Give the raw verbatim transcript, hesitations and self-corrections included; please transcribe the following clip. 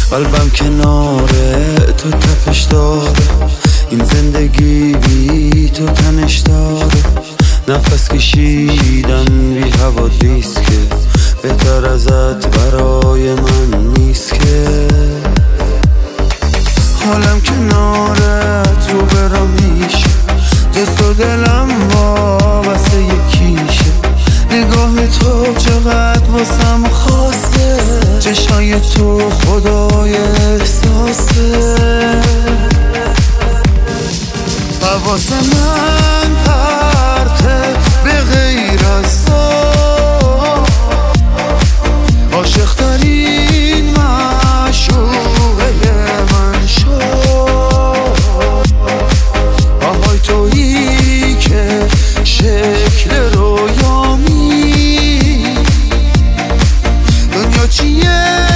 قلبم کناره تو تپش داره، این زندگی بی تو تنش داره. نفس کشیدن بی هوا ریسکه، بهتر ازت برای من نیست که. حالم کنارت رو برم میشه، دست و دلم واسه یکیشه. نگاه تو چقدر واسم خاصه، چشای تو خدای احساسه. حواس من پرته به غیر از تو، عاشق ترین معشوقه من شو. آهای تویی که شکل رویامی، دنیا چیه